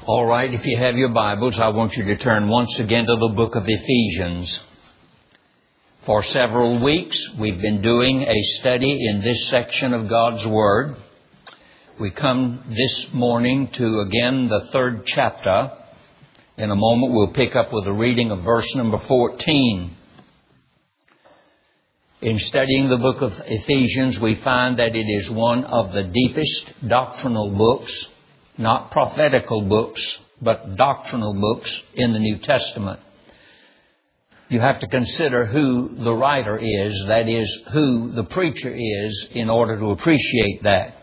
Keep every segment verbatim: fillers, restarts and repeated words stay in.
All right, if you have your Bibles, I want you to turn once again to the book of Ephesians. For several weeks, we've been doing a study in this section of God's Word. We come this morning to, again, the third chapter. In a moment, we'll pick up with a reading of verse number fourteen. In studying the book of Ephesians, we find that it is one of the deepest doctrinal books, not prophetical books, but doctrinal books in the New Testament. You have to consider who the writer is, that is, who the preacher is, in order to appreciate that.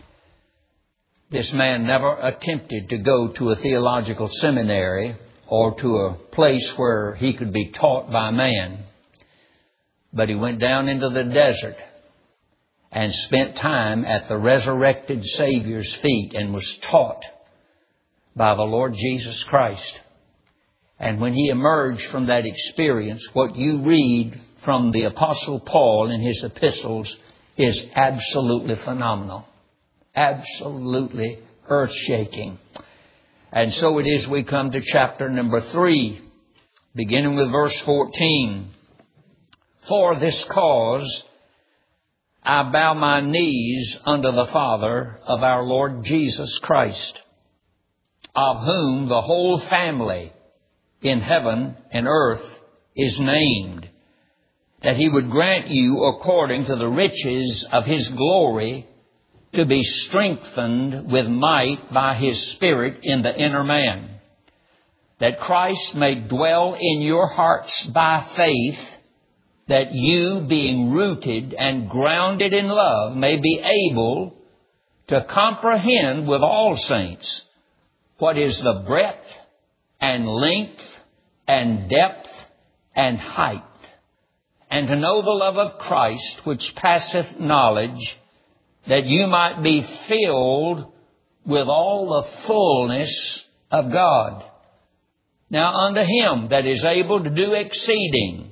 This man never attempted to go to a theological seminary or to a place where he could be taught by man. But he went down into the desert and spent time at the resurrected Savior's feet and was taught by the Lord Jesus Christ. And when he emerged from that experience, what you read from the Apostle Paul in his epistles is absolutely phenomenal. Absolutely earth-shaking. And so it is we come to chapter number three, beginning with verse fourteen. For this cause I bow my knees unto the Father of our Lord Jesus Christ, of whom the whole family in heaven and earth is named, that he would grant you, according to the riches of his glory, to be strengthened with might by his Spirit in the inner man, that Christ may dwell in your hearts by faith, that you, being rooted and grounded in love, may be able to comprehend with all saints what is the breadth and length and depth and height, and to know the love of Christ, which passeth knowledge, that you might be filled with all the fullness of God. Now unto him that is able to do exceeding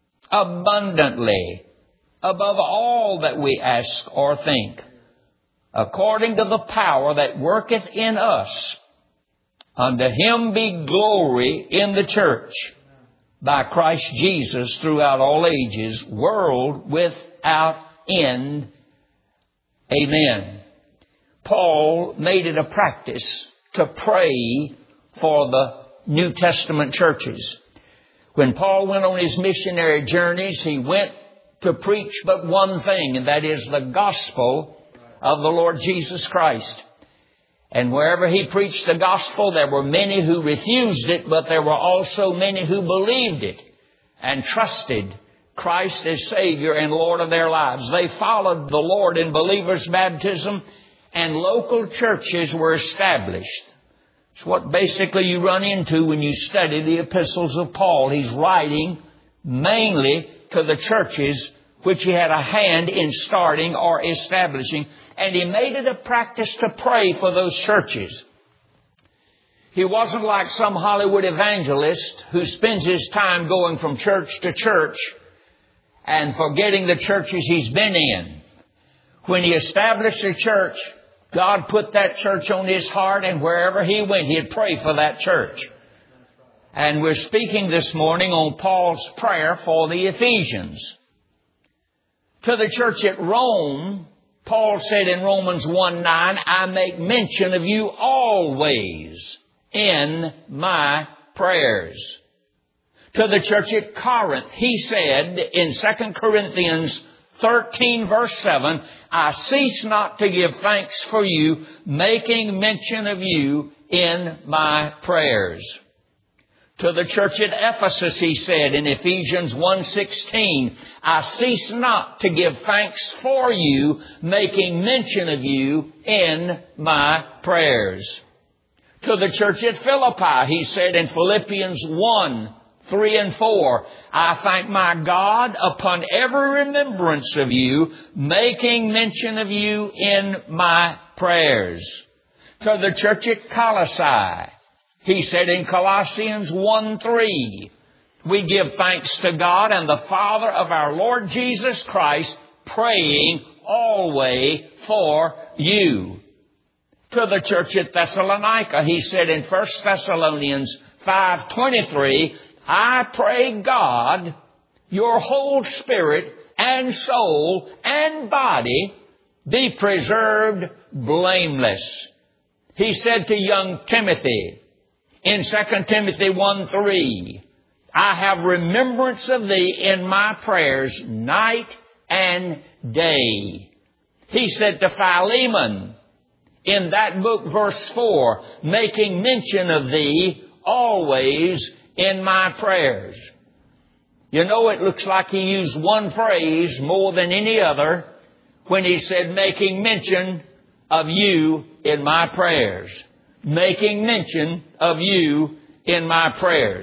abundantly above all that we ask or think, according to the power that worketh in us, unto him be glory in the church by Christ Jesus throughout all ages, world without end. Amen. Paul made it a practice to pray for the New Testament churches. When Paul went on his missionary journeys, he went to preach but one thing, and that is the gospel of the Lord Jesus Christ. And wherever he preached the gospel, there were many who refused it, but there were also many who believed it and trusted Christ as Savior and Lord of their lives. They followed the Lord in believers' baptism, and local churches were established. It's what basically you run into when you study the epistles of Paul. He's writing mainly to the churches which he had a hand in starting or establishing. And he made it a practice to pray for those churches. He wasn't like some Hollywood evangelist who spends his time going from church to church and forgetting the churches he's been in. When he established a church, God put that church on his heart, and wherever he went, he'd pray for that church. And we're speaking this morning on Paul's prayer for the Ephesians. To the church at Rome, Paul said in Romans one nine, I make mention of you always in my prayers. To the church at Corinth, he said in Second Corinthians thirteen verse seven, I cease not to give thanks for you, making mention of you in my prayers. To the church at Ephesus, he said in Ephesians one sixteen, I cease not to give thanks for you, making mention of you in my prayers. To the church at Philippi, he said in Philippians one, three and four, I thank my God upon every remembrance of you, making mention of you in my prayers. To the church at Colossae, he said in Colossians one three, we give thanks to God and the Father of our Lord Jesus Christ, praying always for you. to the church at Thessalonica. He said in First Thessalonians five twenty-three, I pray God, your whole spirit and soul and body be preserved blameless. He said to young Timothy in Second Timothy one three, I have remembrance of thee in my prayers night and day. He said to Philemon in that book, verse four, making mention of thee always in my prayers. You know, it looks like he used one phrase more than any other when he said, making mention of you in my prayers. Making mention of you in my prayers.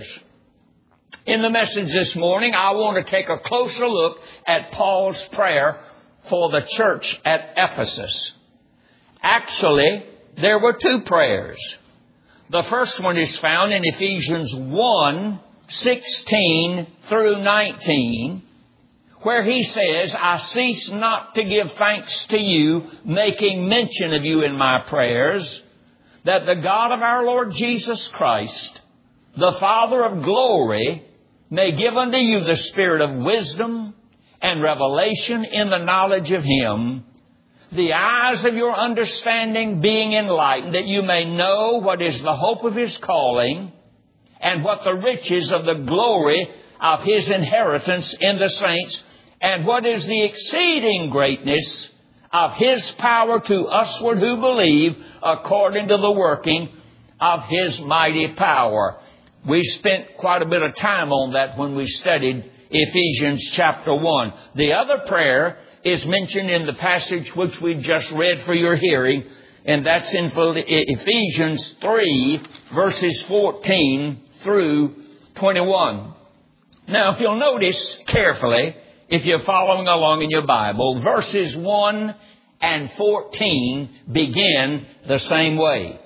In the message this morning, I want to take a closer look at Paul's prayer for the church at Ephesus. Actually, there were two prayers. The first one is found in Ephesians one sixteen through nineteen, where he says, I cease not to give thanks to you, making mention of you in my prayers, that the God of our Lord Jesus Christ, the Father of glory, may give unto you the spirit of wisdom and revelation in the knowledge of Him, the eyes of your understanding being enlightened, that you may know what is the hope of His calling, and what the riches of the glory of His inheritance in the saints, and what is the exceeding greatness of His power to usward who believe, according to the working of His mighty power. We spent quite a bit of time on that when we studied Ephesians chapter one. The other prayer is mentioned in the passage which we just read for your hearing, and that's in Ephesians three, verses fourteen through twenty-one. Now, if you'll notice carefully, if you're following along in your Bible, verses one and fourteen begin the same way.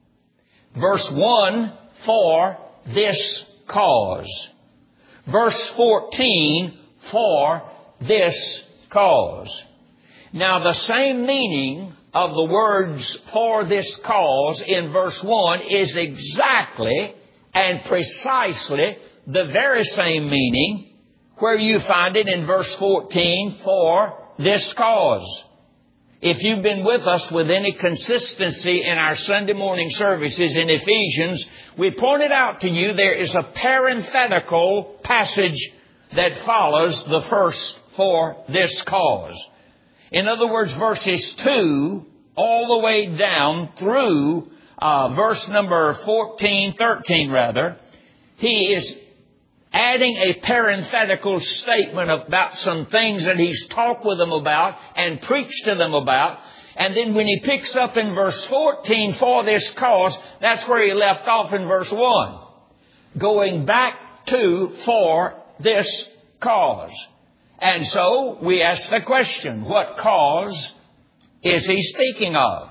Verse one, for this cause. Verse fourteen, for this cause. Now, the same meaning of the words for this cause in verse one is exactly and precisely the very same meaning where you find it in verse fourteen, for this cause. If you've been with us with any consistency in our Sunday morning services in Ephesians, we pointed out to you there is a parenthetical passage that follows the first for this cause. In other words, verses two all the way down through uh, verse number fourteen, thirteen rather, he is adding a parenthetical statement about some things that he's talked with them about and preached to them about. And then when he picks up in verse fourteen, for this cause, that's where he left off in verse one. Going back to for this cause. And so we ask the question, what cause is he speaking of?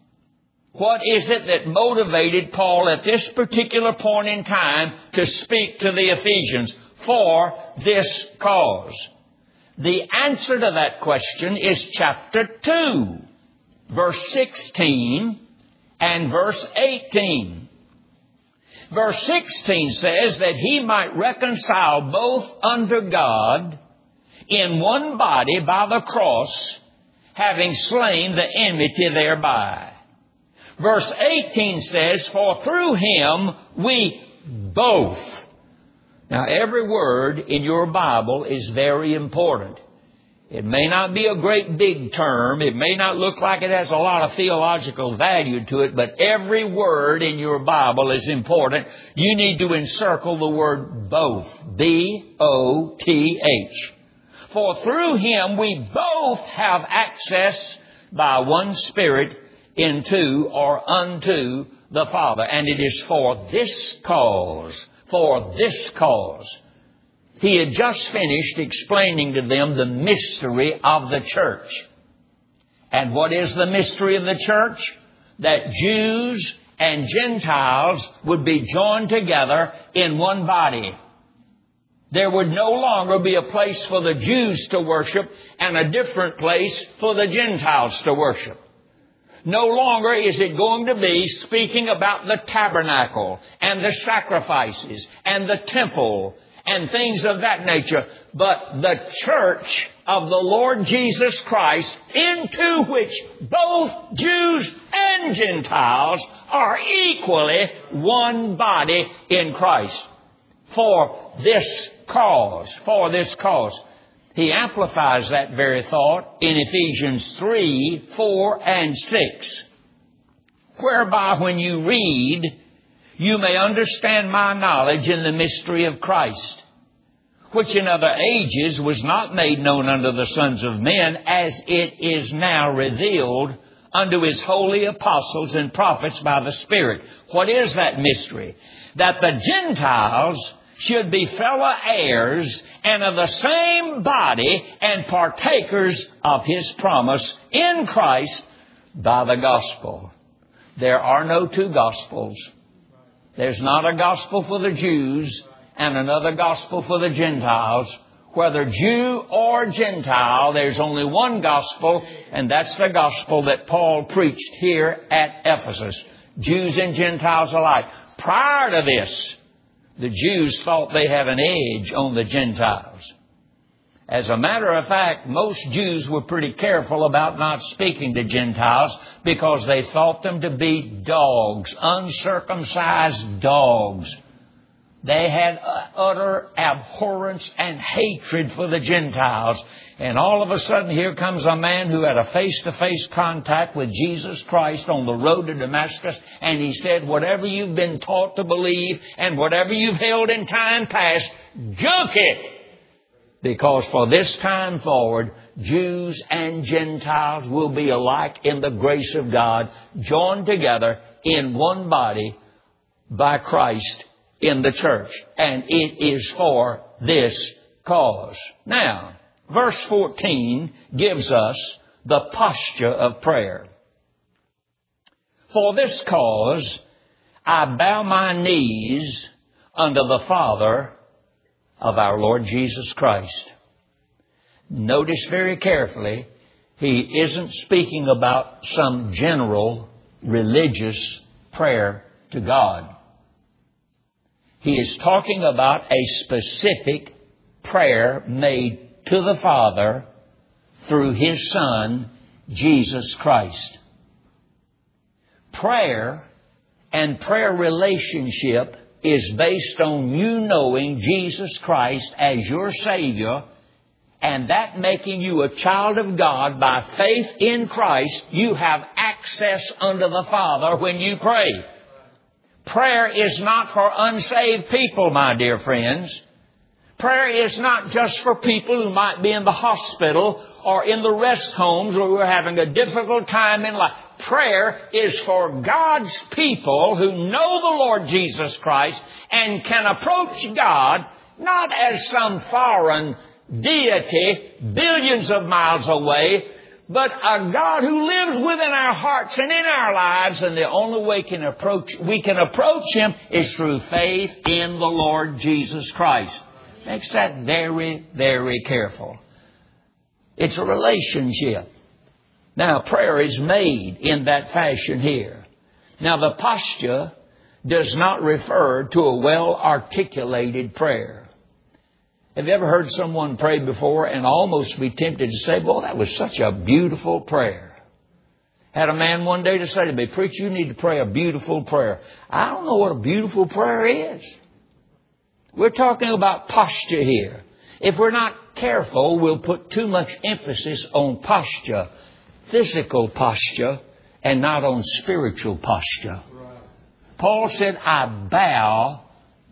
What is it that motivated Paul at this particular point in time to speak to the Ephesians for this cause? The answer to that question is chapter two, verse sixteen and verse eighteen. Verse sixteen says that he might reconcile both unto God in one body by the cross, having slain the enmity thereby. Verse eighteen says, for through Him we both. Now, every word in your Bible is very important. It may not be a great big term. It may not look like it has a lot of theological value to it, but every word in your Bible is important. You need to encircle the word both. B O T H. For through Him we both have access by one Spirit into or unto the Father. And it is for this cause, for this cause. He had just finished explaining to them the mystery of the church. And what is the mystery of the church? That Jews and Gentiles would be joined together in one body. There would no longer be a place for the Jews to worship and a different place for the Gentiles to worship. No longer is it going to be speaking about the tabernacle and the sacrifices and the temple and things of that nature, but the church of the Lord Jesus Christ, into which both Jews and Gentiles are equally one body in Christ. For this cause, for this cause. He amplifies that very thought in Ephesians three, four, and six. Whereby when you read, you may understand my knowledge in the mystery of Christ, which in other ages was not made known unto the sons of men, as it is now revealed unto His holy apostles and prophets by the Spirit. What is that mystery? That the Gentiles should be fellow heirs and of the same body and partakers of His promise in Christ by the gospel. There are no two gospels. There's not a gospel for the Jews and another gospel for the Gentiles. Whether Jew or Gentile, there's only one gospel, and that's the gospel that Paul preached here at Ephesus. Jews and Gentiles alike. Prior to this, the Jews thought they had an edge on the Gentiles. As a matter of fact, most Jews were pretty careful about not speaking to Gentiles because they thought them to be dogs, uncircumcised dogs. They had utter abhorrence and hatred for the Gentiles. And all of a sudden here comes a man who had a face-to-face contact with Jesus Christ on the road to Damascus. And he said, whatever you've been taught to believe and whatever you've held in time past, junk it. Because for this time forward, Jews and Gentiles will be alike in the grace of God, joined together in one body by Christ in the church. And it is for this cause. Now, verse fourteen gives us the posture of prayer. For this cause I bow my knees unto the Father of our Lord Jesus Christ. Notice very carefully, he isn't speaking about some general religious prayer to God. He is talking about a specific prayer made to the Father through His Son, Jesus Christ. Prayer and prayer relationship is based on you knowing Jesus Christ as your Savior, and that making you a child of God by faith in Christ. You have access unto the Father when you pray. Prayer is not for unsaved people, my dear friends. Prayer is not just for people who might be in the hospital or in the rest homes or who are having a difficult time in life. Prayer is for God's people who know the Lord Jesus Christ and can approach God not as some foreign deity billions of miles away, but a God who lives within our hearts and in our lives, and the only way can approach, we can approach Him is through faith in the Lord Jesus Christ. Makes that very, very careful. It's a relationship. Now, prayer is made in that fashion here. Now, the posture does not refer to a well-articulated prayer. Have you ever heard someone pray before and almost be tempted to say, boy, that was such a beautiful prayer? Had a man one day to say to me, preacher, you need to pray a beautiful prayer. I don't know what a beautiful prayer is. We're talking about posture here. If we're not careful, we'll put too much emphasis on posture, physical posture, and not on spiritual posture. Paul said, I bow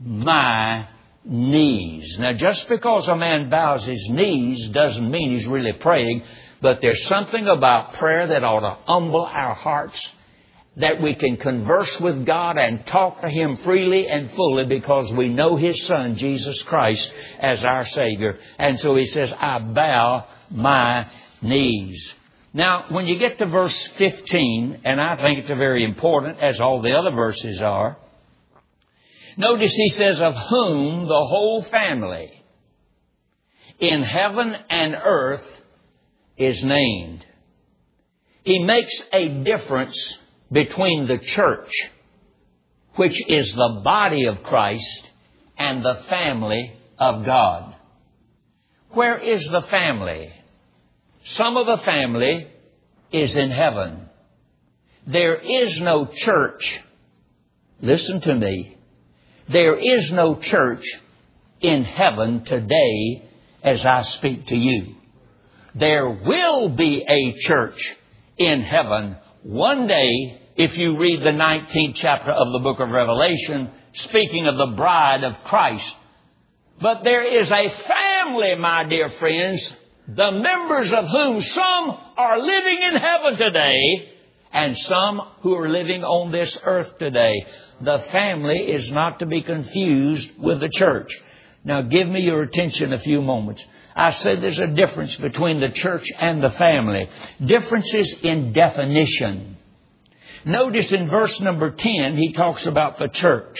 my knees. Now, just because a man bows his knees doesn't mean he's really praying, but there's something about prayer that ought to humble our hearts, that we can converse with God and talk to Him freely and fully because we know His Son, Jesus Christ, as our Savior. And so he says, I bow my knees. Now, when you get to verse fifteen, and I think it's very important, as all the other verses are, notice he says, of whom the whole family in heaven and earth is named. He makes a difference between the church, which is the body of Christ, and the family of God. Where is the family? Some of the family is in heaven. There is no church. Listen to me. There is no church in heaven today as I speak to you. There will be a church in heaven one day if you read the nineteenth chapter of the book of Revelation, speaking of the bride of Christ. But there is a family, my dear friends, the members of whom some are living in heaven today and some who are living on this earth today. The family is not to be confused with the church. Now give me your attention a few moments. I said there's a difference between the church and the family. Differences in definition. Notice in verse number ten, he talks about the church.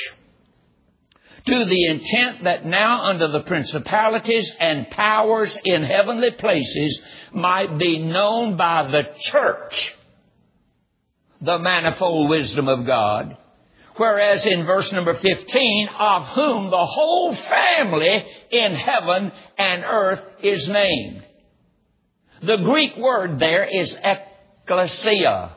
To the intent that now under the principalities and powers in heavenly places might be known by the church the manifold wisdom of God. Whereas in verse number fifteen, of whom the whole family in heaven and earth is named. The Greek word there is ekklesia.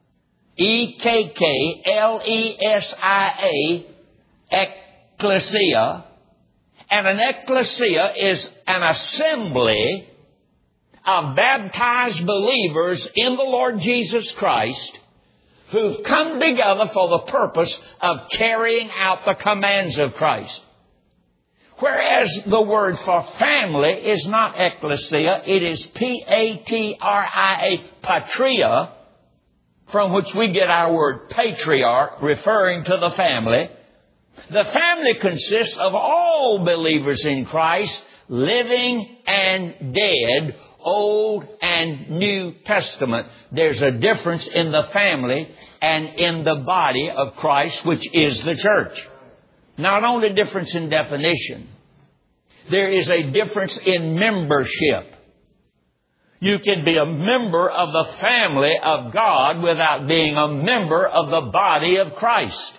E K K L E S I A, ecclesia. And an ecclesia is an assembly of baptized believers in the Lord Jesus Christ who've come together for the purpose of carrying out the commands of Christ. Whereas the word for family is not ecclesia, it is P A T R I A, patria, from which we get our word patriarch, referring to the family. The family consists of all believers in Christ, living and dead, Old and New Testament. There's a difference in the family and in the body of Christ, which is the church. Not only a difference in definition, there is a difference in membership. You can be a member of the family of God without being a member of the body of Christ.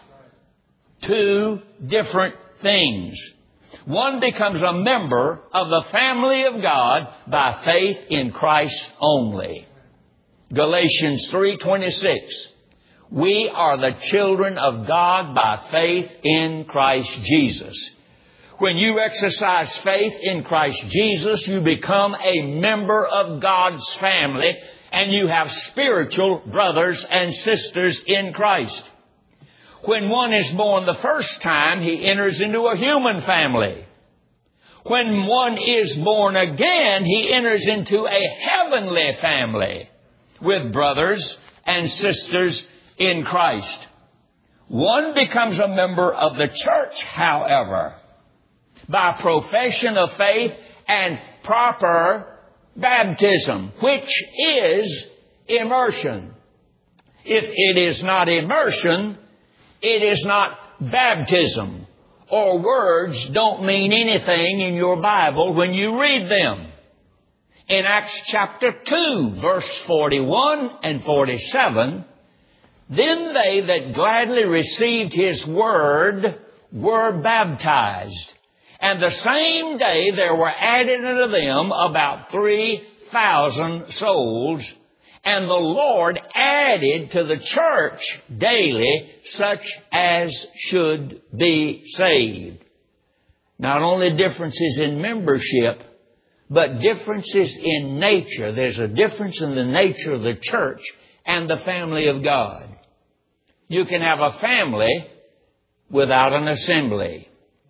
Two different things. One becomes a member of the family of God by faith in Christ only. Galatians three twenty-six. We are the children of God by faith in Christ Jesus. When you exercise faith in Christ Jesus, you become a member of God's family and you have spiritual brothers and sisters in Christ. When one is born the first time, he enters into a human family. When one is born again, he enters into a heavenly family with brothers and sisters in Christ. One becomes a member of the church, however, by profession of faith and proper baptism, which is immersion. If it is not immersion, it is not baptism. Or words don't mean anything in your Bible when you read them. In Acts chapter two, verse forty-one and forty-seven, then they that gladly received His word were baptized. And the same day there were added unto them about three thousand souls. And the Lord added to the church daily such as should be saved. Not only differences in membership, but differences in nature. There's a difference in the nature of the church and the family of God. You can have a family without an assembly.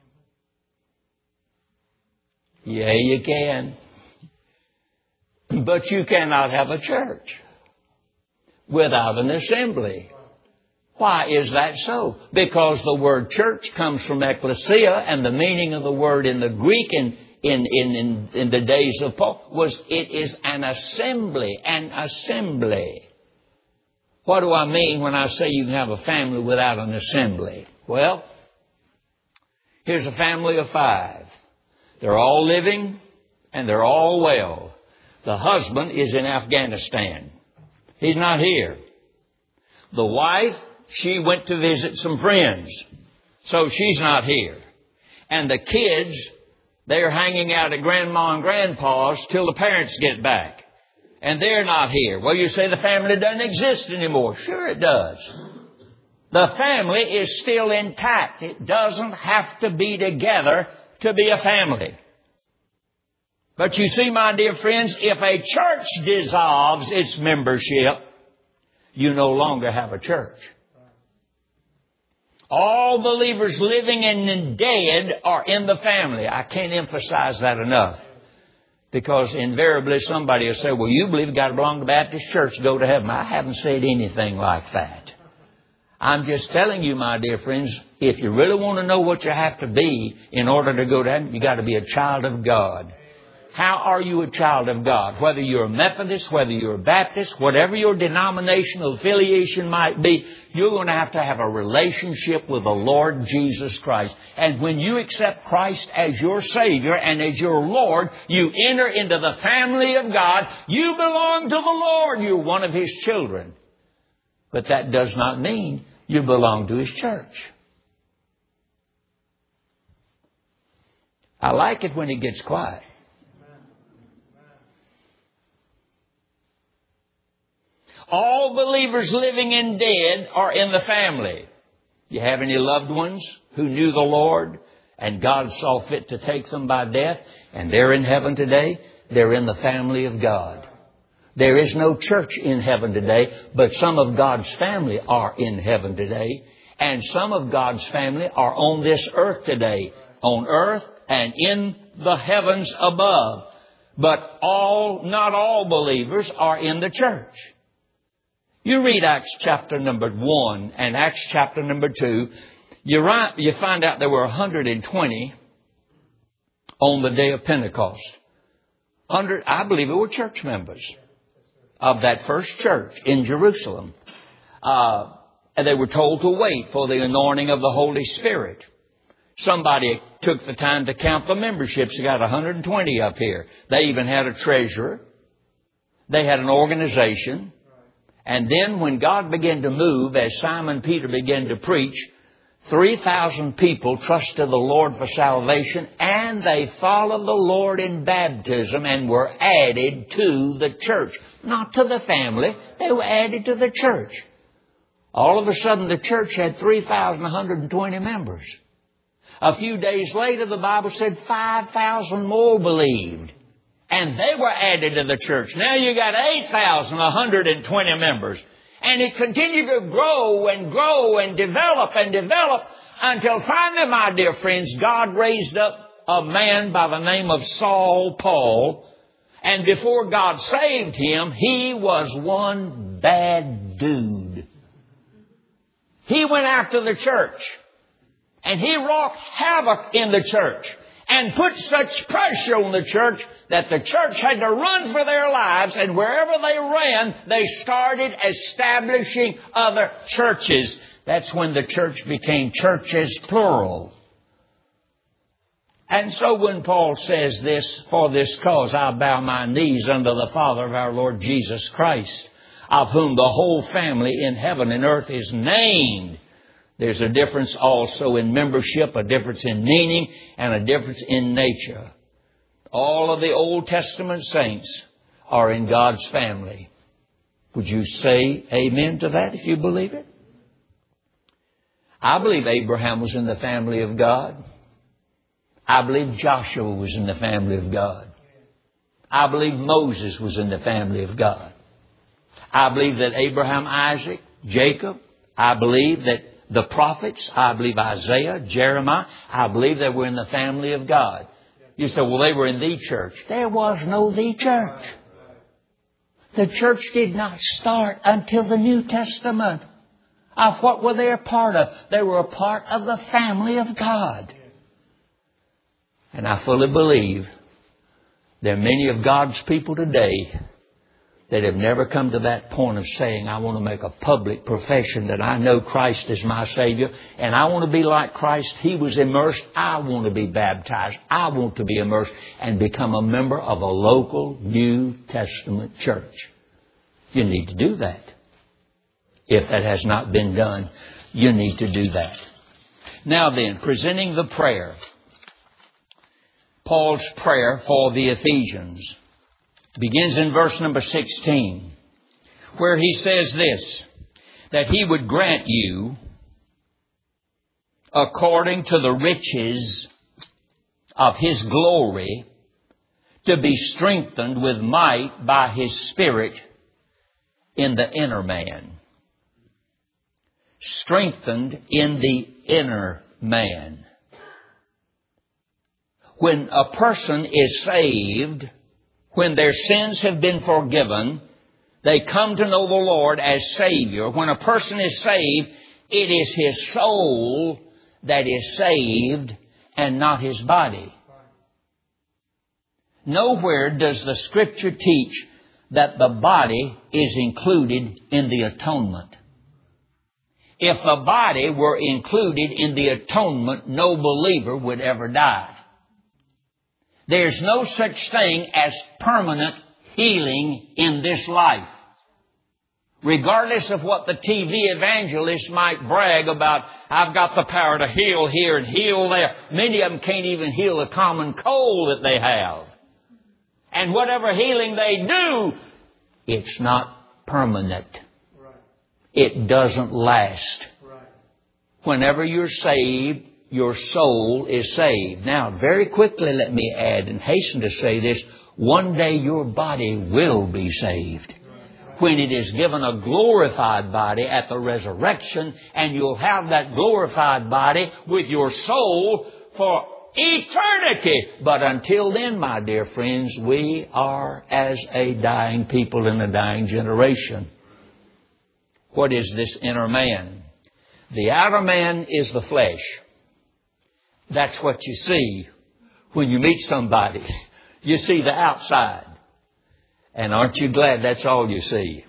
Yeah, you can. But you cannot have a church without an assembly. Why is that so? Because the word church comes from ecclesia, and the meaning of the word in the Greek in, in, in, in, in the days of Paul was it is an assembly, an assembly. What do I mean when I say you can have a family without an assembly? Well, here's a family of five. They're all living and they're all well. The husband is in Afghanistan. He's not here. The wife, she went to visit some friends. So she's not here. And the kids, they're hanging out at Grandma and Grandpa's till the parents get back. And they're not here. Well, you say the family doesn't exist anymore. Sure it does. The family is still intact. It doesn't have to be together to be a family. But you see, my dear friends, if a church dissolves its membership, you no longer have a church. All believers living and dead are in the family. I can't emphasize that enough. Because invariably somebody will say, well, you believe you've got to belong to Baptist church to go to heaven. I haven't said anything like that. I'm just telling you, my dear friends, if you really want to know what you have to be in order to go to heaven, you've got to be a child of God. How are you a child of God? Whether you're a Methodist, whether you're a Baptist, whatever your denominational affiliation might be, you're going to have to have a relationship with the Lord Jesus Christ. And when you accept Christ as your Savior and as your Lord, you enter into the family of God. You belong to the Lord. You're one of His children. But that does not mean you belong to His church. I like it when it gets quiet. All believers living and dead are in the family. You have any loved ones who knew the Lord and God saw fit to take them by death and they're in heaven today? They're in the family of God. There is no church in heaven today, but some of God's family are in heaven today. And some of God's family are on this earth today, on earth and in the heavens above. But all, not all believers are in the church. You read Acts chapter number one and Acts chapter number two, you, write, you find out there were one hundred twenty on the day of Pentecost. one hundred, I believe it were church members of that first church in Jerusalem. Uh, and they were told to wait for the anointing of the Holy Spirit. Somebody took the time to count the memberships. They got one hundred twenty up here. They even had a treasurer. They had an organization. And then when God began to move, as Simon Peter began to preach, three thousand people trusted the Lord for salvation, and they followed the Lord in baptism and were added to the church. Not to the family, they were added to the church. All of a sudden the church had three thousand one hundred twenty members. A few days later the Bible said five thousand more believed. And they were added to the church. Now you got eight thousand one hundred twenty members. And it continued to grow and grow and develop and develop until finally, my dear friends, God raised up a man by the name of Saul Paul. And before God saved him, he was one bad dude. He went after the church. And he wrought havoc in the church. And put such pressure on the church that the church had to run for their lives. And wherever they ran, they started establishing other churches. That's when the church became churches plural. And so when Paul says this, for this cause I bow my knees unto the Father of our Lord Jesus Christ, of whom the whole family in heaven and earth is named. There's a difference also in membership, a difference in meaning, and a difference in nature. All of the Old Testament saints are in God's family. Would you say amen to that if you believe it? I believe Abraham was in the family of God. I believe Joshua was in the family of God. I believe Moses was in the family of God. I believe that Abraham, Isaac, Jacob, I believe that the prophets, I believe Isaiah, Jeremiah, I believe they were in the family of God. You say, well, they were in the church. There was no the church. The church did not start until the New Testament. Of what were they a part of? They were a part of the family of God. And I fully believe there are many of God's people today that have never come to that point of saying, I want to make a public profession that I know Christ is my Savior, and I want to be like Christ. He was immersed. I want to be baptized. I want to be immersed and become a member of a local New Testament church. You need to do that. If that has not been done, you need to do that. Now then, presenting the prayer. Paul's prayer for the Ephesians begins in verse number sixteen, where he says this, that he would grant you, according to the riches of His glory, to be strengthened with might by His Spirit in the inner man. Strengthened in the inner man. When a person is saved, when their sins have been forgiven, they come to know the Lord as Savior. When a person is saved, it is his soul that is saved and not his body. Nowhere does the Scripture teach that the body is included in the atonement. If the body were included in the atonement, no believer would ever die. There's no such thing as permanent healing in this life. Regardless of what the T V evangelists might brag about, I've got the power to heal here and heal there. Many of them can't even heal a common cold that they have. And whatever healing they do, it's not permanent. It doesn't last. Whenever you're saved, your soul is saved. Now, very quickly, let me add and hasten to say this. One day your body will be saved. When it is given a glorified body at the resurrection, and you'll have that glorified body with your soul for eternity. But until then, my dear friends, we are as a dying people in a dying generation. What is this inner man? The outer man is the flesh. That's what you see when you meet somebody. You see the outside. And aren't you glad that's all you see?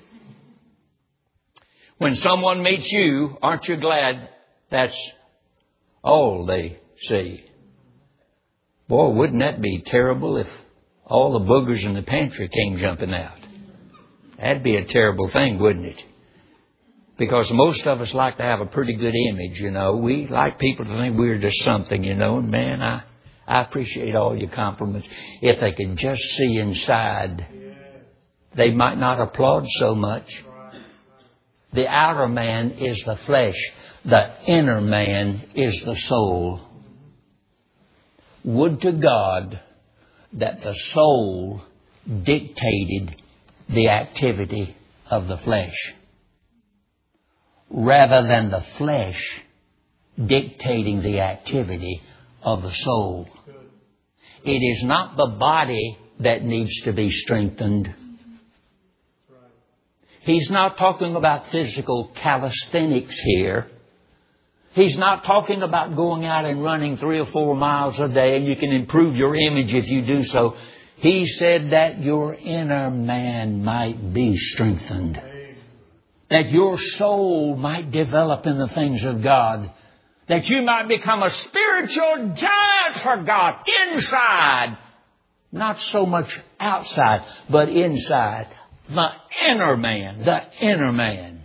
When someone meets you, aren't you glad that's all they see? Boy, wouldn't that be terrible if all the boogers in the pantry came jumping out? That'd be a terrible thing, wouldn't it? Because most of us like to have a pretty good image, you know. We like people to think we're just something, you know. And man, I, I appreciate all your compliments. If they could just see inside, they might not applaud so much. The outer man is the flesh. The inner man is the soul. Would to God that the soul dictated the activity of the flesh, rather than the flesh dictating the activity of the soul. It is not the body that needs to be strengthened. He's not talking about physical calisthenics here. He's not talking about going out and running three or four miles a day and you can improve your image if you do so. He said that your inner man might be strengthened. That your soul might develop in the things of God. That you might become a spiritual giant for God inside. Not so much outside, but inside. The inner man. The inner man.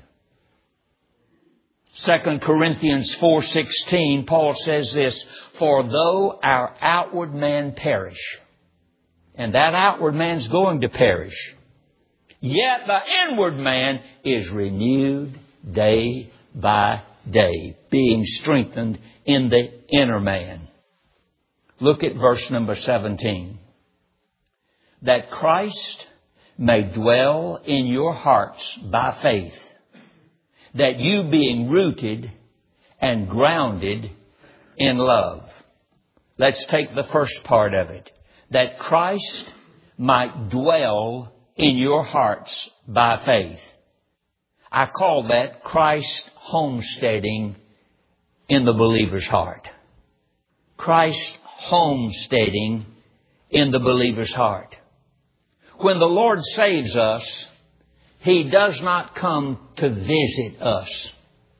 Second Corinthians four sixteen, Paul says this, for though our outward man perish, and that outward man's going to perish, yet the inward man is renewed day by day, being strengthened in the inner man. Look at verse number seventeen. That Christ may dwell in your hearts by faith, that you being rooted and grounded in love. Let's take the first part of it. That Christ might dwell in your hearts by faith. I call that Christ homesteading in the believer's heart. Christ homesteading in the believer's heart. When the Lord saves us, He does not come to visit us.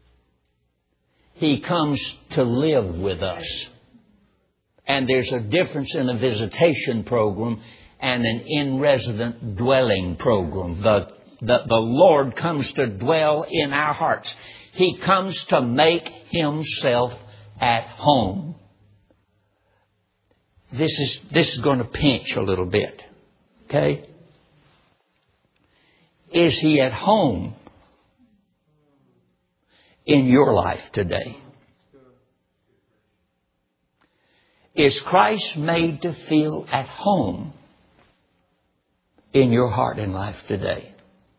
He comes to live with us. And there's a difference in a visitation program and an in-resident dwelling program. The that the Lord comes to dwell in our hearts. He comes to make Himself at home. This is, this is going to pinch a little bit. Okay? Is He at home in your life today? Is Christ made to feel at home in your heart and life today?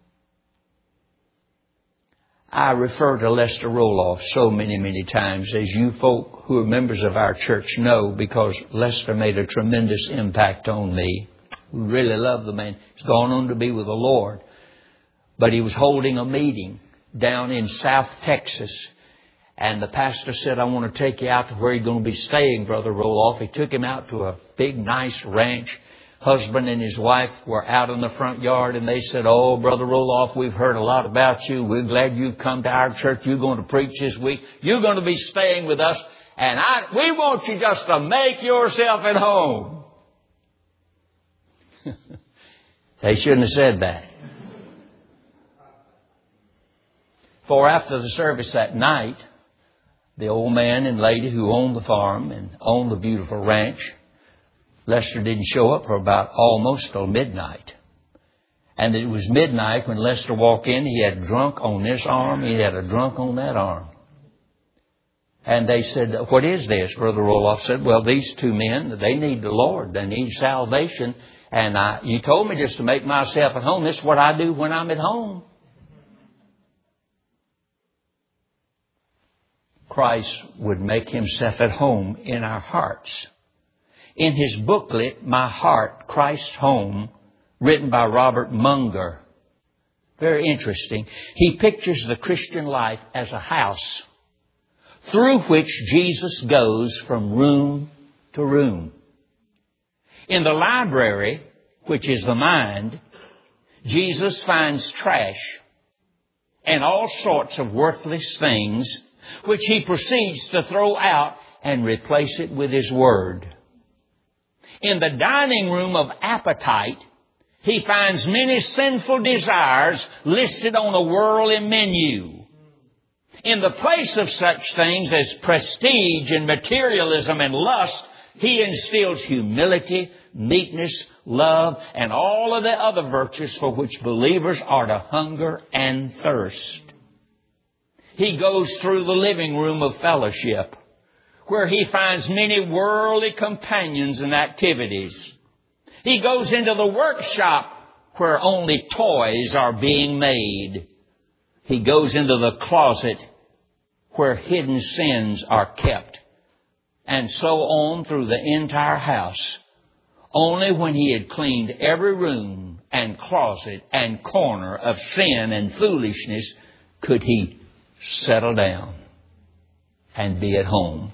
I refer to Lester Roloff so many, many times, as you folk who are members of our church know, because Lester made a tremendous impact on me. We really love the man. He's gone on to be with the Lord. But he was holding a meeting down in South Texas. And the pastor said, I want to take you out to where you're going to be staying, Brother Roloff. He took him out to a big, nice ranch. Husband and his wife were out in the front yard, and they said, oh, Brother Roloff, we've heard a lot about you. We're glad you've come to our church. You're going to preach this week. You're going to be staying with us. And I, we want you just to make yourself at home. They shouldn't have said that. For after the service that night, the old man and lady who owned the farm and owned the beautiful ranch, Lester didn't show up for about almost till midnight. And it was midnight when Lester walked in. He had a drunk on this arm. He had a drunk on that arm. And they said, what is this? Brother Roloff said, well, these two men, they need the Lord. They need salvation. And I, you told me just to make myself at home. This is what I do when I'm at home. Christ would make Himself at home in our hearts. In his booklet, My Heart, Christ's Home, written by Robert Munger, very interesting, he pictures the Christian life as a house through which Jesus goes from room to room. In the library, which is the mind, Jesus finds trash and all sorts of worthless things which He proceeds to throw out and replace it with His Word. In the dining room of appetite, He finds many sinful desires listed on a worldly menu. In the place of such things as prestige and materialism and lust, He instills humility, meekness, love, and all of the other virtues for which believers are to hunger and thirst. He goes through the living room of fellowship, where He finds many worldly companions and activities. He goes into the workshop where only toys are being made. He goes into the closet where hidden sins are kept. And so on through the entire house. Only when He had cleaned every room and closet and corner of sin and foolishness could He settle down and be at home.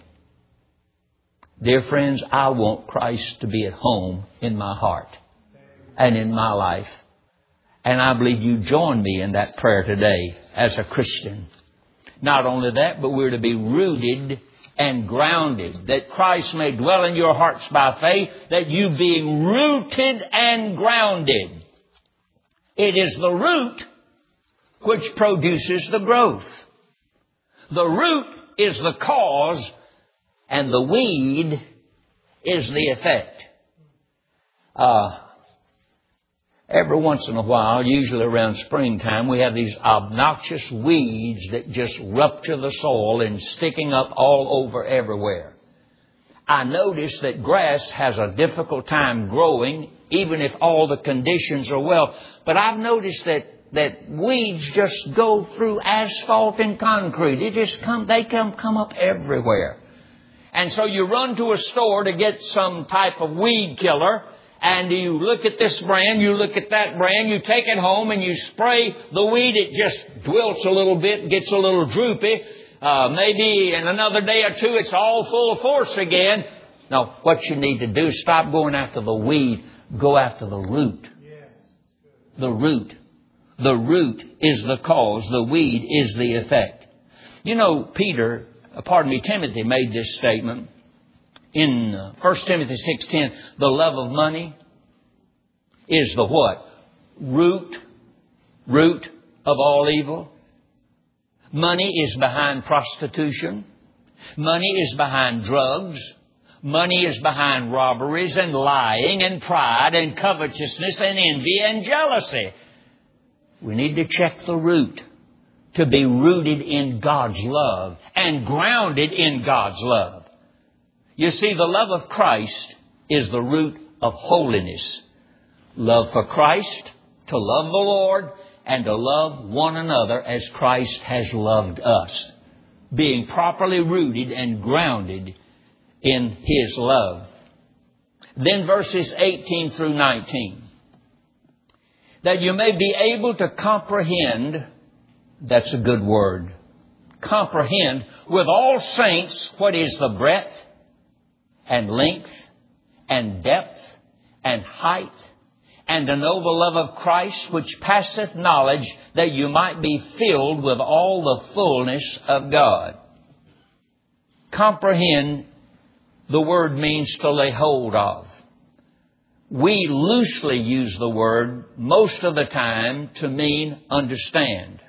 Dear friends, I want Christ to be at home in my heart and in my life. And I believe you join me in that prayer today as a Christian. Not only that, but we're to be rooted and grounded, that Christ may dwell in your hearts by faith, that you being rooted and grounded. It is the root which produces the growth. The root is the cause, and the weed is the effect. Uh, every once in a while, usually around springtime, we have these obnoxious weeds that just rupture the soil and sticking up all over everywhere. I notice that grass has a difficult time growing, even if all the conditions are well. But I've noticed that that weeds just go through asphalt and concrete. It just come, they come, come up everywhere. And so you run to a store to get some type of weed killer, and you look at this brand, you look at that brand, you take it home and you spray the weed. It just wilts a little bit, gets a little droopy. Uh, maybe in another day or two it's all full of force again. No, what you need to do is stop going after the weed. Go after the root. The root. The root is the cause. The weed is the effect. You know, Peter, pardon me, Timothy made this statement in First Timothy six ten. The love of money is the what? Root root of all evil. Money is behind prostitution. Money is behind drugs. Money is behind robberies and lying and pride and covetousness and envy and jealousy. We need to check the root to be rooted in God's love and grounded in God's love. You see, the love of Christ is the root of holiness. Love for Christ, to love the Lord, and to love one another as Christ has loved us, being properly rooted and grounded in His love. Then verses eighteen through nineteen. That you may be able to comprehend, that's a good word, comprehend with all saints what is the breadth and length and depth and height, and to know the love of Christ which passeth knowledge, that you might be filled with all the fullness of God. Comprehend, the word means to lay hold of. We loosely use the word most of the time to mean understand.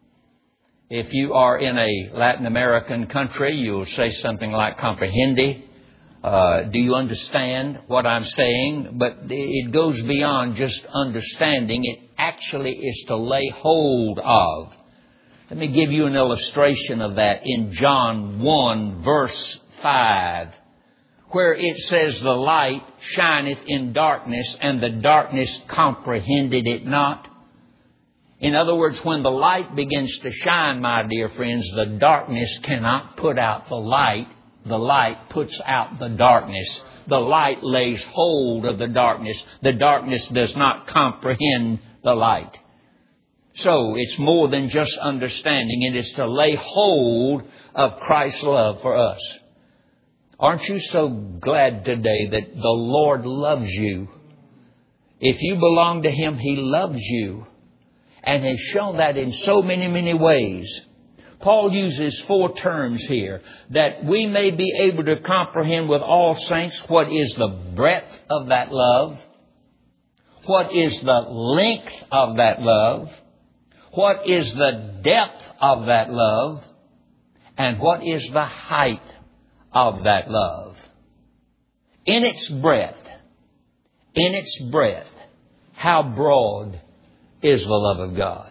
If you are in a Latin American country, you'll say something like comprehende. Uh, do you understand what I'm saying? But it goes beyond just understanding. It actually is to lay hold of. Let me give you an illustration of that in John one, verse five, where it says, the light shineth in darkness, and the darkness comprehended it not. In other words, when the light begins to shine, my dear friends, the darkness cannot put out the light. The light puts out the darkness. The light lays hold of the darkness. The darkness does not comprehend the light. So it's more than just understanding. It is to lay hold of Christ's love for us. Aren't you so glad today that the Lord loves you? If you belong to Him, He loves you, and has shown that in so many, many ways. Paul uses four terms here, that we may be able to comprehend with all saints what is the breadth of that love, what is the length of that love, what is the depth of that love, and what is the height of that love. In its breadth, in its breadth, how broad is the love of God?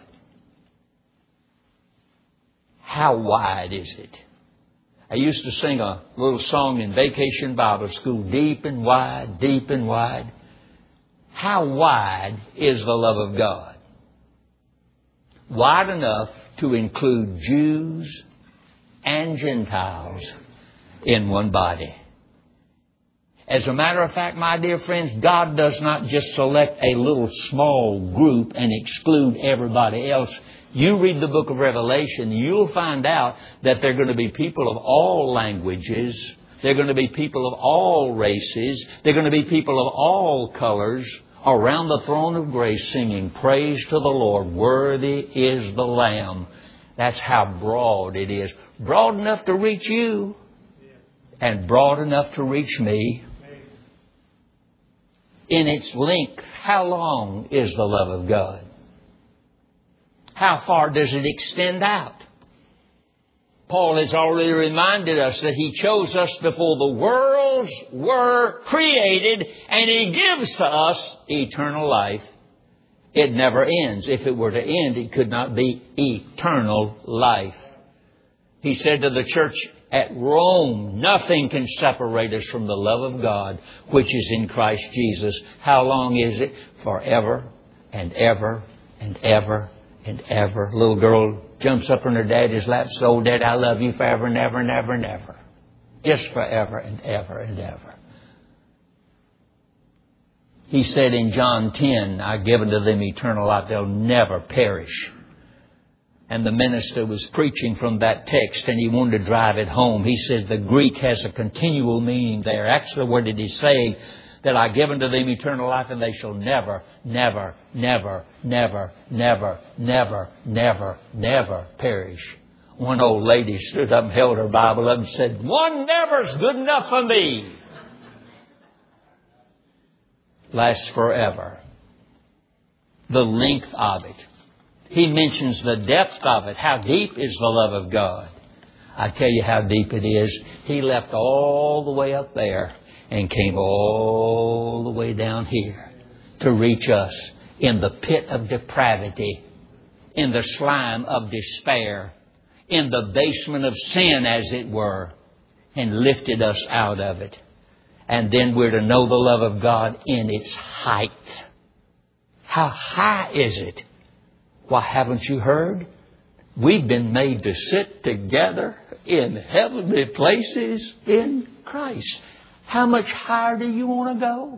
How wide is it? I used to sing a little song in Vacation Bible School, deep and wide, deep and wide. How wide is the love of God? Wide enough to include Jews and Gentiles in one body. As a matter of fact, my dear friends, God does not just select a little small group and exclude everybody else. You read the book of Revelation, you'll find out that there are going to be people of all languages. There are going to be people of all races. There are going to be people of all colors around the throne of grace singing praise to the Lord. Worthy is the Lamb. That's how broad it is. Broad enough to reach you and broad enough to reach me. In its length, how long is the love of God? How far does it extend out? Paul has already reminded us that He chose us before the worlds were created, and He gives to us eternal life. It never ends. If it were to end, it could not be eternal life. He said to the church at Rome, nothing can separate us from the love of God, which is in Christ Jesus. How long is it? Forever and ever and ever and ever. Little girl jumps up in her daddy's lap, says, "Oh, Dad, I love you forever and ever and ever and ever." Just forever and ever and ever. He said in John ten, "I give unto them eternal life. They'll never perish." And the minister was preaching from that text, and he wanted to drive it home. He said the Greek has a continual meaning there. Actually, what did he say? That I give unto them eternal life, and they shall never, never, never, never, never, never, never, never perish. One old lady stood up and held her Bible up and said, "One never's good enough for me." Lasts forever. The length of it. He mentions the depth of it. How deep is the love of God? I tell you how deep it is. He left all the way up there and came all the way down here to reach us in the pit of depravity, in the slime of despair, in the basement of sin, as it were, and lifted us out of it. And then we're to know the love of God in its height. How high is it? Why, haven't you heard? We've been made to sit together in heavenly places in Christ. How much higher do you want to go?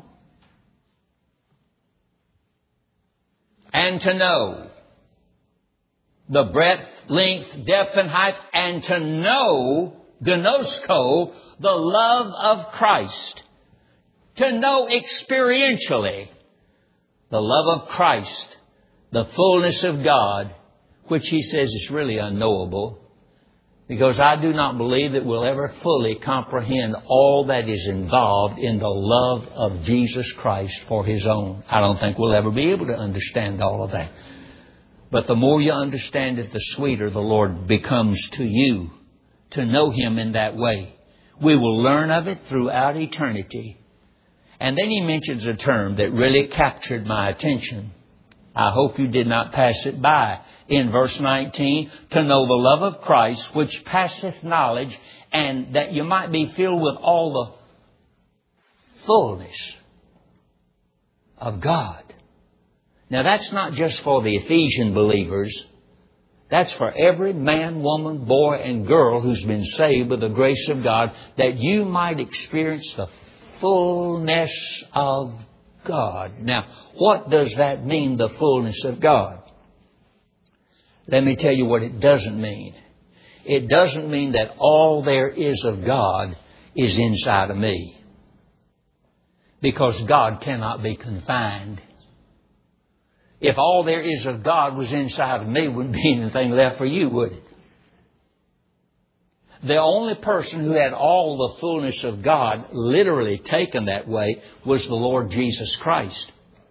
And to know the breadth, length, depth, and height, and to know, gnosko, the love of Christ. To know experientially the love of Christ, the fullness of God, which He says is really unknowable, because I do not believe that we'll ever fully comprehend all that is involved in the love of Jesus Christ for His own. I don't think we'll ever be able to understand all of that. But the more you understand it, the sweeter the Lord becomes to you to know Him in that way. We will learn of it throughout eternity. And then He mentions a term that really captured my attention. I hope you did not pass it by. In verse nineteen, to know the love of Christ, which passeth knowledge, and that you might be filled with all the fullness of God. Now that's not just for the Ephesian believers. That's for every man, woman, boy, and girl who's been saved by the grace of God, that you might experience the fullness of God. Now, what does that mean, the fullness of God? Let me tell you what it doesn't mean. It doesn't mean that all there is of God is inside of me. Because God cannot be confined. If all there is of God was inside of me, wouldn't be anything left for you, would it? The only person who had all the fullness of God, literally taken that way, was the Lord Jesus Christ.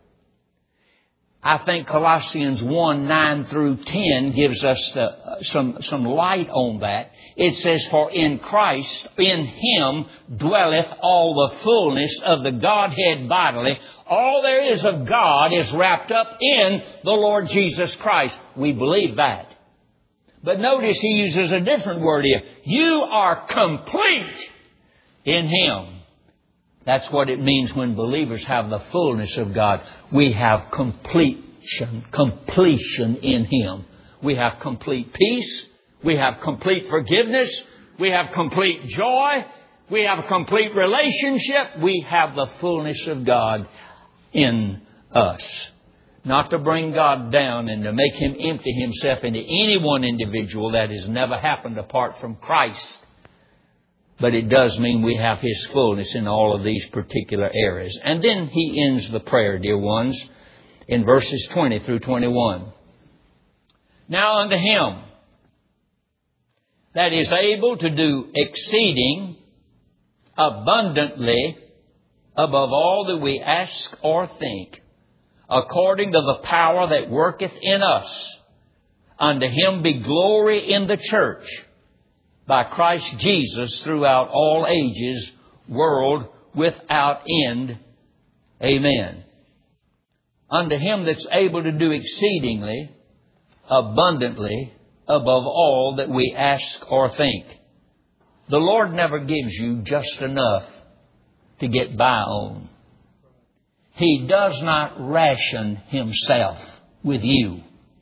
I think Colossians one, nine through ten gives us the, some, some light on that. It says, for in Christ, in Him, dwelleth all the fullness of the Godhead bodily. All there is of God is wrapped up in the Lord Jesus Christ. We believe that. But notice He uses a different word here. You are complete in Him. That's what it means when believers have the fullness of God. We have completion, completion in Him. We have complete peace. We have complete forgiveness. We have complete joy. We have a complete relationship. We have the fullness of God in us. Not to bring God down and to make Him empty Himself into any one individual. That has never happened apart from Christ. But it does mean we have His fullness in all of these particular areas. And then He ends the prayer, dear ones, in verses twenty through twenty-one. Now unto Him that is able to do exceeding abundantly above all that we ask or think, according to the power that worketh in us, unto Him be glory in the church, by Christ Jesus throughout all ages, world without end. Amen. Unto Him that's able to do exceedingly, abundantly, above all that we ask or think. The Lord never gives you just enough to get by on. He does not ration Himself with you.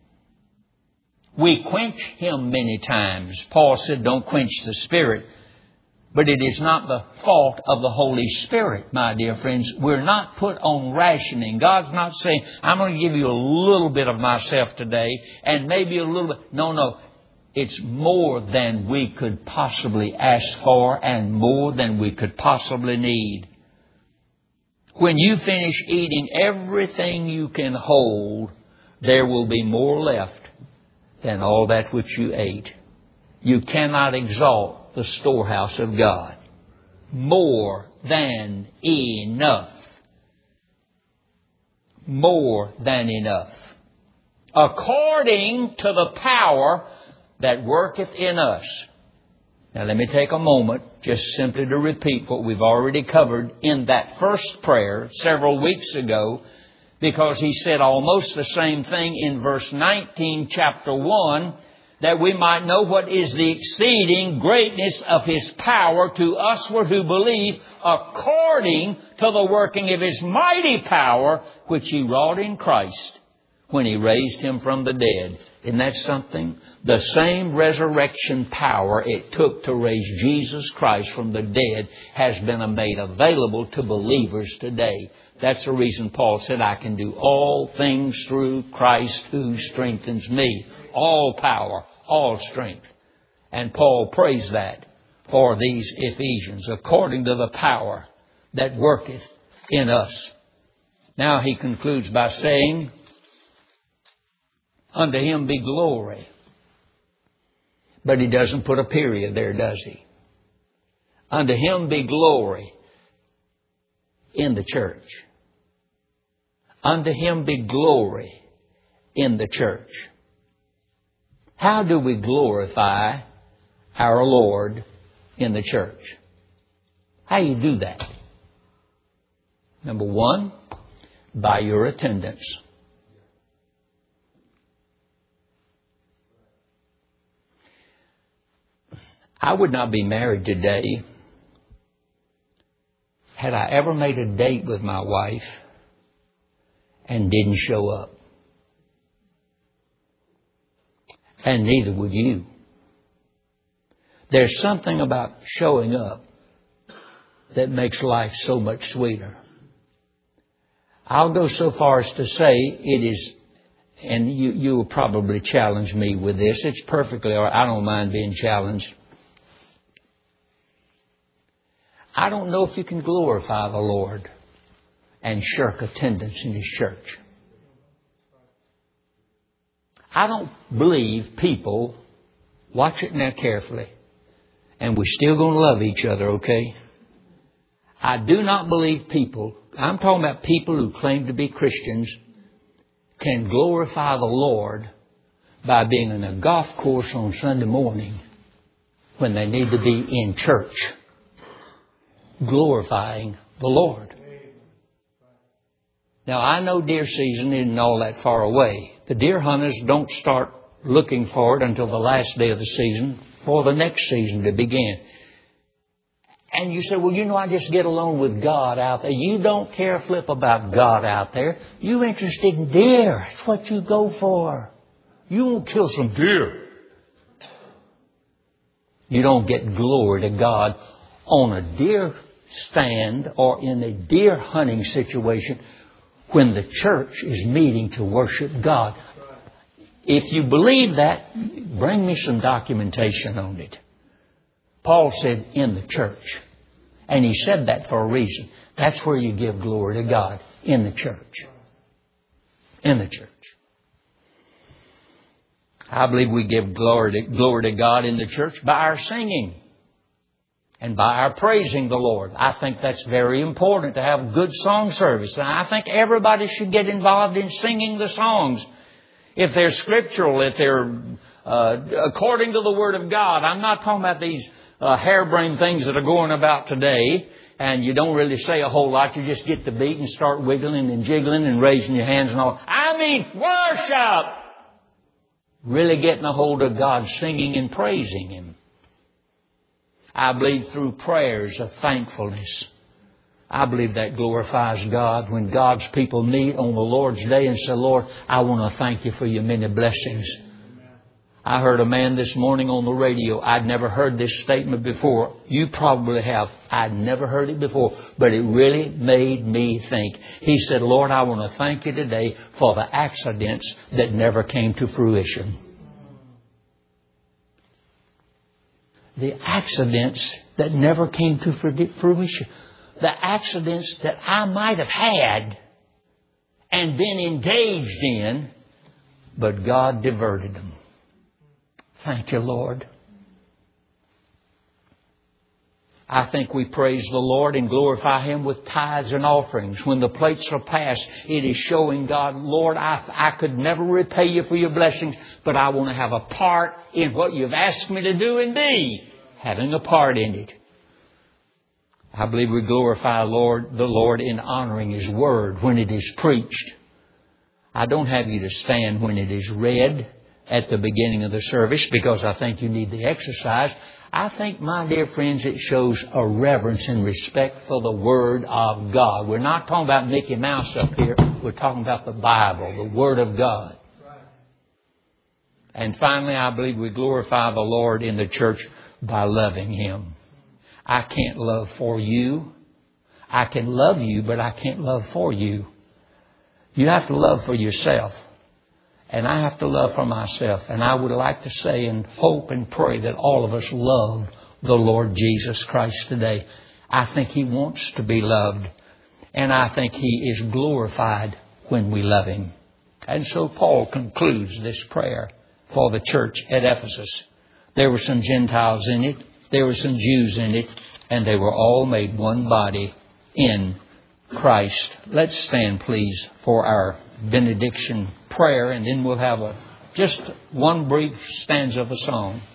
We quench Him many times. Paul said, don't quench the Spirit. But it is not the fault of the Holy Spirit, my dear friends. We're not put on rationing. God's not saying, I'm going to give you a little bit of myself today and maybe a little bit. No, no. It's more than we could possibly ask for and more than we could possibly need. When you finish eating everything you can hold, there will be more left than all that which you ate. You cannot exalt the storehouse of God. More than enough. More than enough. according to the power that worketh in us. Now let me take a moment just simply to repeat what we've already covered in that first prayer several weeks ago, because he said almost the same thing in verse nineteen, chapter one, that we might know what is the exceeding greatness of His power to us who believe, according to the working of His mighty power, which He wrought in Christ when He raised Him from the dead. Isn't that something? The same resurrection power it took to raise Jesus Christ from the dead has been made available to believers today. That's the reason Paul said, I can do all things through Christ who strengthens me. All power, all strength. And Paul prays that for these Ephesians, according to the power that worketh in us. Now he concludes by saying, unto Him be glory. But he doesn't put a period there, does he? Unto Him be glory in the church. Unto Him be glory in the church. How do we glorify our Lord in the church? How do you do that? Number one, by your attendance. I would not be married today had I ever made a date with my wife and didn't show up. And neither would you. There's something about showing up that makes life so much sweeter. I'll go so far as to say it is, and you, you will probably challenge me with this. It's perfectly all right. I don't mind being challenged. I don't know if you can glorify the Lord and shirk attendance in His church. I don't believe people, watch it now carefully, and we're still going to love each other, okay? I do not believe people, I'm talking about people who claim to be Christians, can glorify the Lord by being in a golf course on Sunday morning when they need to be in church glorifying the Lord. Now, I know deer season isn't all that far away. The deer hunters don't start looking for it until the last day of the season for the next season to begin. And you say, well, you know, I just get along with God out there. You don't care a flip about God out there. You're interested in deer. It's what you go for. You won't kill some deer. You don't get glory to God on a deer stand or in a deer hunting situation when the church is meeting to worship God. If you believe that, bring me some documentation on it. Paul said, in the church. And he said that for a reason. That's where you give glory to God, in the church. In the church. I believe we give glory to, glory to God in the church by our singing and by our praising the Lord. I think that's very important to have good song service. And I think everybody should get involved in singing the songs. If they're scriptural, if they're uh, according to the Word of God. I'm not talking about these uh, harebrained things that are going about today, and you don't really say a whole lot. You just get the beat and start wiggling and jiggling and raising your hands and all. I mean, worship! Really getting a hold of God, singing and praising Him. I believe through prayers of thankfulness. I believe that glorifies God when God's people meet on the Lord's Day and say, Lord, I want to thank You for Your many blessings. I heard a man this morning on the radio. I'd never heard this statement before. You probably have. I'd never heard it before, but it really made me think. He said, Lord, I want to thank You today for the accidents that never came to fruition. The accidents that never came to fruition. The accidents that I might have had and been engaged in, but God diverted them. Thank You, Lord. I think we praise the Lord and glorify Him with tithes and offerings. When the plates are passed, it is showing God, Lord, I, I could never repay you for your blessings, but I want to have a part in what you've asked me to do and be, having a part in it. I believe we glorify Lord, the Lord in honoring His Word when it is preached. I don't have you to stand when it is read at the beginning of the service because I think you need the exercise. I think, my dear friends, it shows a reverence and respect for the Word of God. We're not talking about Mickey Mouse up here. We're talking about the Bible, the Word of God. And finally, I believe we glorify the Lord in the church by loving Him. I can't love for you. I can love you, but I can't love for you. You have to love for yourself. And I have to love for myself. And I would like to say and hope and pray that all of us love the Lord Jesus Christ today. I think He wants to be loved. And I think He is glorified when we love Him. And so Paul concludes this prayer for the church at Ephesus. There were some Gentiles in it. There were some Jews in it. And they were all made one body in Christ. Let's stand, please, for our benediction prayer, and then we'll have a just one brief stanza of a song.